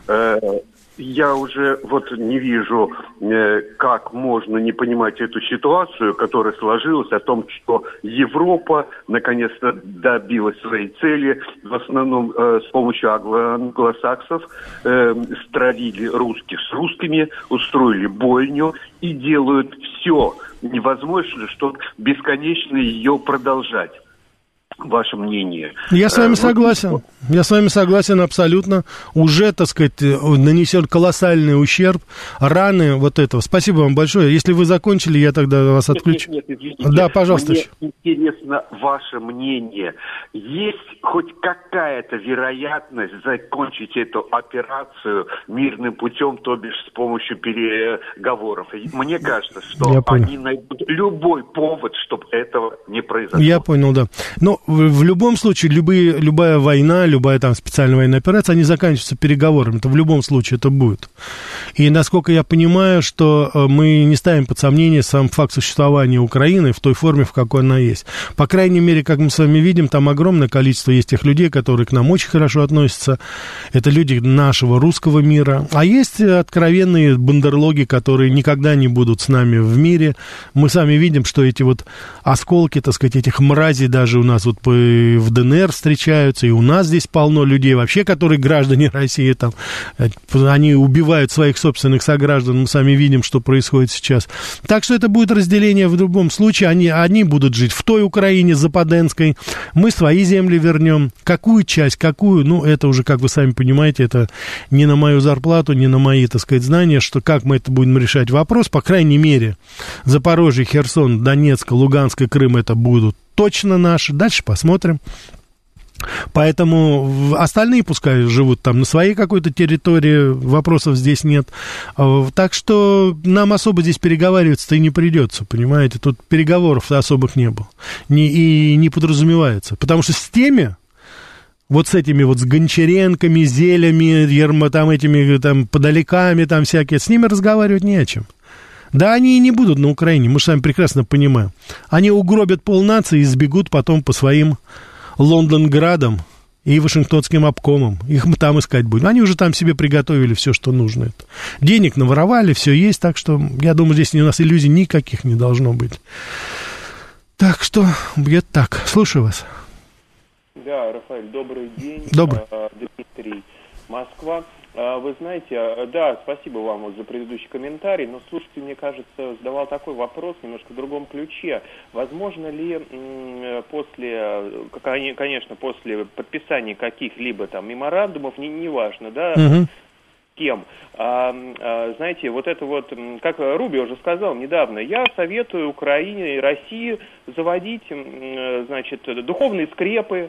Я уже не вижу, как можно не понимать эту ситуацию, которая сложилась, о том, что Европа наконец-то добилась своей цели, в основном с помощью англосаксов, стравили русских с русскими, устроили бойню и делают все невозможное, чтобы бесконечно ее продолжать. Ваше мнение? Я с вами согласен. Я с вами согласен абсолютно. Уже, так сказать, нанесен колоссальный ущерб, раны вот этого. Спасибо вам большое. Если вы закончили, я тогда вас отключу. Нет, извините. Да, пожалуйста. Мне интересно ваше мнение. Есть хоть какая-то вероятность закончить эту операцию мирным путем, то бишь с помощью переговоров? Мне кажется, что они найдут любой повод, чтобы этого не произошло. Я понял, да. Но в любом случае, любая война, любая там специальная военная операция, они заканчиваются переговорами. Это в любом случае это будет. И насколько я понимаю, что мы не ставим под сомнение сам факт существования Украины в той форме, в какой она есть. По крайней мере, как мы с вами видим, там огромное количество есть тех людей, которые к нам очень хорошо относятся. Это люди нашего русского мира. А есть откровенные бандерлоги, которые никогда не будут с нами в мире. Мы сами видим, что эти вот осколки, так сказать, этих мразей даже у нас вот тут в ДНР встречаются, и у нас здесь полно людей вообще, которые граждане России, там, они убивают своих собственных сограждан, мы сами видим, что происходит сейчас. Так что это будет разделение в любом случае, они будут жить в той Украине западенской, мы свои земли вернем, какую часть, какую, ну, это уже, как вы сами понимаете, это не на мою зарплату, не на мои, так сказать, знания, что как мы это будем решать вопрос, по крайней мере, Запорожье, Херсон, Донецк, Луганск и Крым это будут точно наши, дальше посмотрим. Поэтому остальные пускай живут там на своей какой-то территории, вопросов здесь нет. Так что нам особо здесь переговариваться-то и не придется, понимаете, тут переговоров особых не было и не подразумевается, потому что с теми, вот с этими вот с Гончаренками, Зелями, там этими там подаляками, там всякие, с ними разговаривать не о чем. Да, они и не будут на Украине, мы же сами прекрасно понимаем. Они угробят полнации и сбегут потом по своим Лондонградам и Вашингтонским обкомам. Их мы там искать будем. Они уже там себе приготовили все, что нужно. Денег наворовали, все есть, так что, я думаю, здесь у нас иллюзий никаких не должно быть. Так что, где-то так. Слушаю вас. Да, Рафаэль, добрый день. Добрый. Дмитрий, Москва. Вы знаете, да, спасибо вам вот за предыдущий комментарий, но слушатель, мне кажется, задавал такой вопрос немножко в другом ключе. Возможно ли конечно, после подписания каких-либо там меморандумов, неважно, да, кем, знаете, вот это вот, как Рубио уже сказал недавно, я советую Украине и России заводить, значит, духовные скрепы,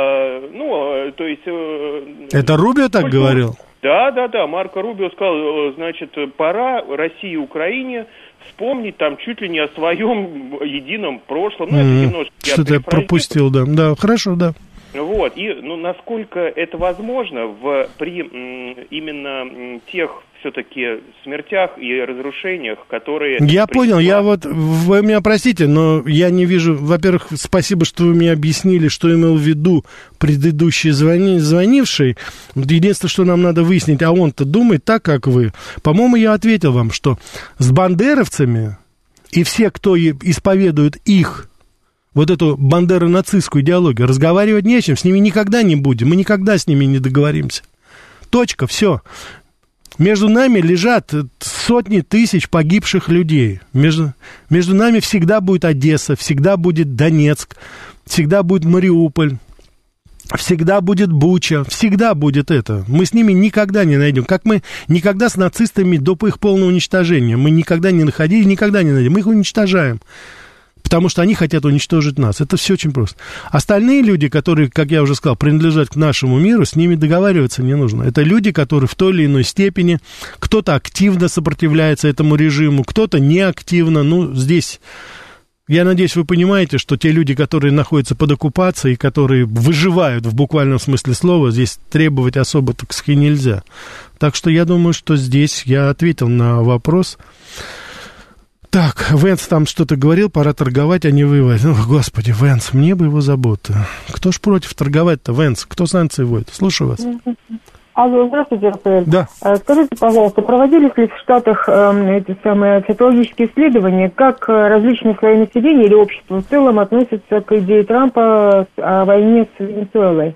ну, то есть... Это Рубио так говорил? Да, Марко Рубио сказал, значит, пора России и Украине вспомнить там чуть ли не о своем едином прошлом. Ну, это немножко... Что-то я пропустил, да. Да, хорошо, да. Вот, и, ну, насколько это возможно при именно тех все-таки смертях и разрушениях, которые... Я понял, вы меня простите, но я не вижу... Во-первых, спасибо, что вы мне объяснили, что имел в виду предыдущий звонивший. Единственное, что нам надо выяснить, а он-то думает так, как вы. По-моему, я ответил вам, что с бандеровцами и все, кто исповедует их, вот эту бандеро-нацистскую идеологию, разговаривать не о чем, с ними никогда не будем, мы никогда с ними не договоримся. Точка, все. Между нами лежат сотни тысяч погибших людей. Между нами всегда будет Одесса, всегда будет Донецк, всегда будет Мариуполь, всегда будет Буча, всегда будет это. Мы с ними никогда не найдем. Как мы никогда с нацистами до их полного уничтожения. Мы никогда не находили, никогда не найдем. Мы их уничтожаем. Потому что они хотят уничтожить нас. Это все очень просто. Остальные люди, которые, как я уже сказал, принадлежат к нашему миру, с ними договариваться не нужно. Это люди, которые в той или иной степени, кто-то активно сопротивляется этому режиму, кто-то неактивно. Ну, здесь, я надеюсь, вы понимаете, что те люди, которые находятся под оккупацией, которые выживают в буквальном смысле слова, здесь требовать особо, так сказать, нельзя. Так что я думаю, что здесь я ответил на вопрос. Так, Венс там что-то говорил, пора торговать, а не воевать. Ну, господи, Венс, мне бы его заботы. Кто ж против торговать-то, Венс? Кто санкции вводит? Слушаю вас. Алло, здравствуйте, Рафаэль. Да. Скажите, пожалуйста, проводились ли в Штатах эти самые социологические исследования, как различные слои населения или общества в целом относятся к идее Трампа о войне с Венесуэлой?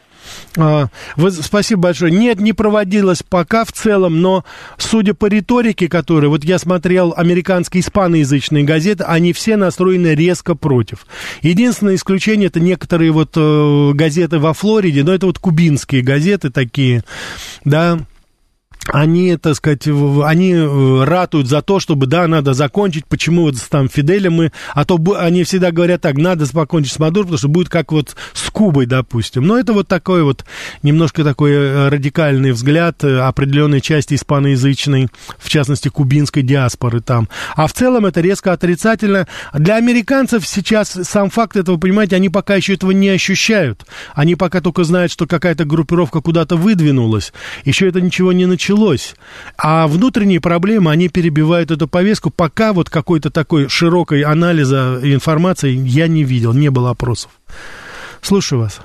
Спасибо большое. Нет, не проводилось пока в целом, но судя по риторике, которая... Вот я смотрел американские испаноязычные газеты, они все настроены резко против. Единственное исключение — это некоторые вот газеты во Флориде, но это вот кубинские газеты такие, да... Они, так сказать, они ратуют за то, чтобы, да, надо закончить, почему вот там Фиделя мы, а то они всегда говорят так, надо покончить с Мадуро, потому что будет как вот с Кубой, допустим. Но это вот такой вот, немножко такой радикальный взгляд определенной части испаноязычной, в частности, кубинской диаспоры там. А в целом это резко отрицательно. Для американцев сейчас сам факт этого, понимаете, они пока еще этого не ощущают. Они пока только знают, что какая-то группировка куда-то выдвинулась, еще это ничего не началось. А внутренние проблемы, они перебивают эту повестку. Пока вот какой-то такой широкой анализа информации я не видел, не было опросов. Слушаю вас.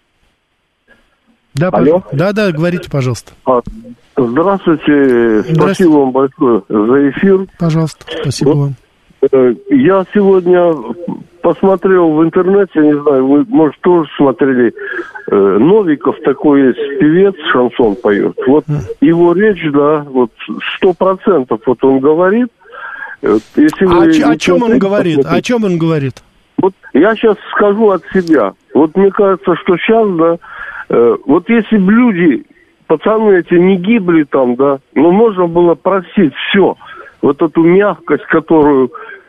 Да, алло. Да, говорите, пожалуйста. Здравствуйте. Спасибо вам большое за эфир. Пожалуйста, спасибо вам. Я сегодня посмотрел в интернете, не знаю, вы, может, тоже смотрели, Новиков такой есть, певец, шансон поет. Вот его речь, да, вот 100%, вот он говорит. Если о чем он говорит? О чем он говорит? Вот я сейчас скажу от себя. Вот мне кажется, что сейчас, да, вот если бы люди, пацаны эти не гибли там, да, но можно было простить все. Вот эту мягкость, которую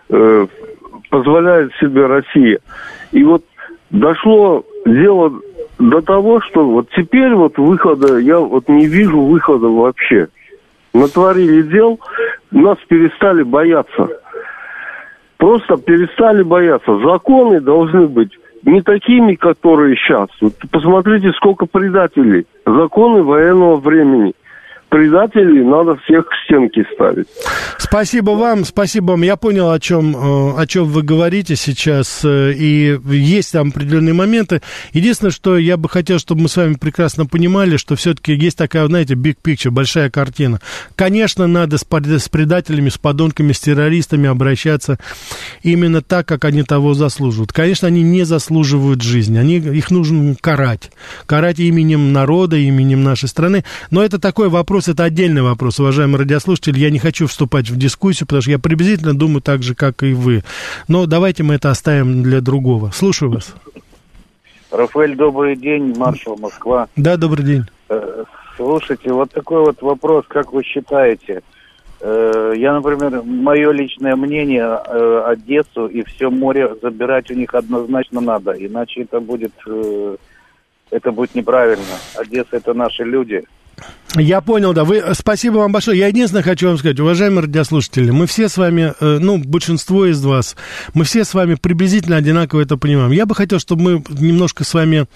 позволяет себе Россия. И вот дошло дело до того, что вот теперь вот выхода, я вот не вижу выхода вообще. Натворили дел, нас перестали бояться. Просто перестали бояться. Законы должны быть не такими, которые сейчас. Вот посмотрите, сколько предателей. Законы военного времени. Предателей надо всех к стенке ставить. Спасибо вам, спасибо вам. Я понял, о чем вы говорите сейчас, и есть там определенные моменты. Единственное, что я бы хотел, чтобы мы с вами прекрасно понимали, что все-таки есть такая, знаете, big picture, большая картина. Конечно, надо с предателями, с подонками, с террористами обращаться именно так, как они того заслуживают. Конечно, они не заслуживают жизни, их нужно карать. Карать именем народа, именем нашей страны. Но это такой вопрос, это отдельный вопрос, уважаемые радиослушатели. Я не хочу вступать в дискуссию, потому что я приблизительно думаю так же, как и вы. Но давайте мы это оставим для другого. Слушаю вас. Рафаэль, добрый день, маршал Москва. Да, добрый день. Слушайте, вот такой вот вопрос, как вы считаете? Я, например, мое личное мнение, Одессу и все море забирать у них однозначно надо, иначе это будет неправильно. Одесса — это наши люди. Я понял, да. Спасибо вам большое. Я единственное хочу вам сказать, уважаемые радиослушатели, мы все с вами, большинство из вас, мы все с вами приблизительно одинаково это понимаем. Я бы хотел, чтобы мы немножко с вами,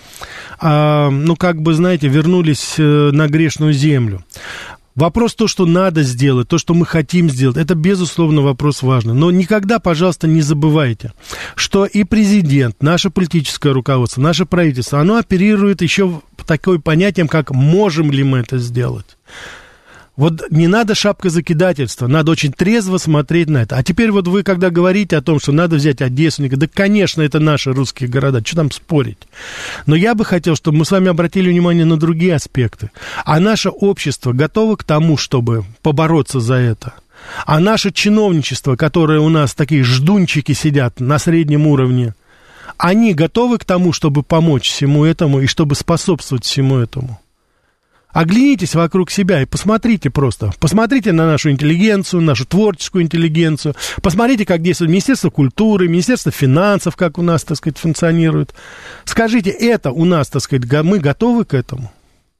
знаете, вернулись на грешную землю. Вопрос то, что надо сделать, то, что мы хотим сделать, это, безусловно, вопрос важный. Но никогда, пожалуйста, не забывайте, что и президент, наше политическое руководство, наше правительство, оно оперирует еще таким понятием, как «можем ли мы это сделать?». Вот не надо шапкозакидательства, надо очень трезво смотреть на это. А теперь вот вы, когда говорите о том, что надо взять Одессу, да, конечно, это наши русские города, что там спорить. Но я бы хотел, чтобы мы с вами обратили внимание на другие аспекты. А наше общество готово к тому, чтобы побороться за это. А наше чиновничество, которое у нас такие ждунчики сидят на среднем уровне, они готовы к тому, чтобы помочь всему этому и чтобы способствовать всему этому. Оглянитесь вокруг себя и посмотрите просто. Посмотрите на нашу интеллигенцию, нашу творческую интеллигенцию. Посмотрите, как действует Министерство культуры, Министерство финансов, как у нас, так сказать, функционирует. Скажите, это у нас, так сказать, мы готовы к этому?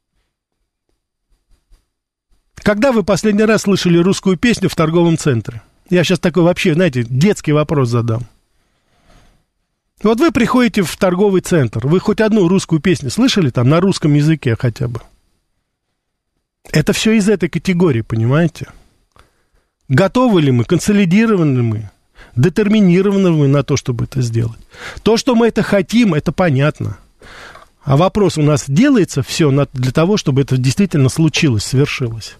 Когда вы последний раз слышали русскую песню в торговом центре? Я сейчас такой вообще, знаете, детский вопрос задам. Вот вы приходите в торговый центр, вы хоть одну русскую песню слышали там на русском языке хотя бы? Это все из этой категории, понимаете? Готовы ли мы, консолидированы ли мы, детерминированы ли мы на то, чтобы это сделать? То, что мы это хотим, это понятно. А вопрос, у нас делается все для того, чтобы это действительно случилось, свершилось.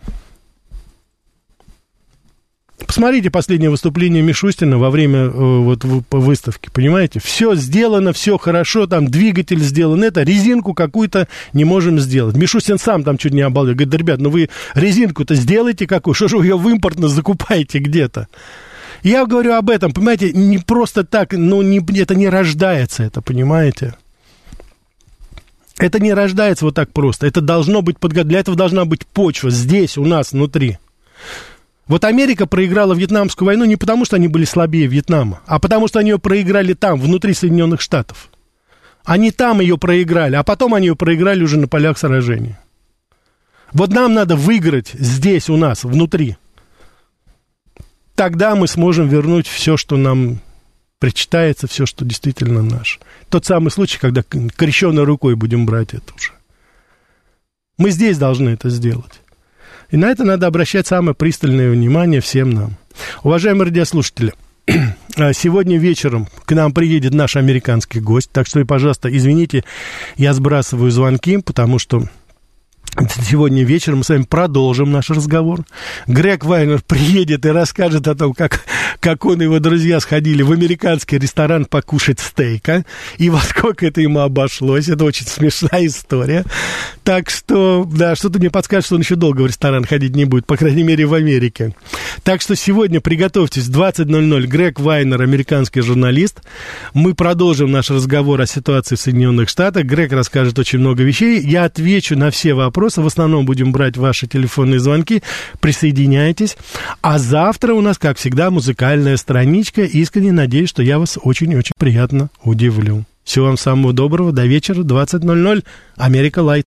Посмотрите последнее выступление Мишустина во время выставки, понимаете? Все сделано, все хорошо, там двигатель сделан, это резинку какую-то не можем сделать. Мишустин сам там чуть не обалдел, говорит, да, ребят, вы резинку-то сделайте какую, что же вы ее в импортно закупаете где-то? Я говорю об этом, понимаете, не просто так, это не рождается, это, понимаете? Это не рождается вот так просто, это должно быть для этого должна быть почва здесь, у нас, внутри. Вот Америка проиграла Вьетнамскую войну не потому, что они были слабее Вьетнама, а потому, что они ее проиграли там, внутри Соединенных Штатов. Они там ее проиграли, а потом они ее проиграли уже на полях сражений. Вот нам надо выиграть здесь, у нас, внутри. Тогда мы сможем вернуть все, что нам причитается, все, что действительно наше. Тот самый случай, когда крещеной рукой будем брать это уже. Мы здесь должны это сделать. И на это надо обращать самое пристальное внимание всем нам. Уважаемые радиослушатели, сегодня вечером к нам приедет наш американский гость, так что, пожалуйста, извините, я сбрасываю звонки, потому что Сегодня вечером мы с вами продолжим наш разговор. Грег Вайнер приедет и расскажет о том, как он и его друзья сходили в американский ресторан покушать стейка, и во сколько это ему обошлось. Это очень смешная история. Так что, да, что-то мне подскажет, что он еще долго в ресторан ходить не будет, по крайней мере, в Америке. Так что сегодня приготовьтесь, 20:00, Грег Вайнер, американский журналист. Мы продолжим наш разговор о ситуации в Соединенных Штатах. Грег расскажет очень много вещей. Я отвечу на все вопросы. В основном будем брать ваши телефонные звонки. Присоединяйтесь. А завтра у нас, как всегда, музыкальная страничка. Искренне надеюсь, что я вас очень-очень приятно удивлю. Всего вам самого доброго. До вечера, 20:00. Америка Лайт.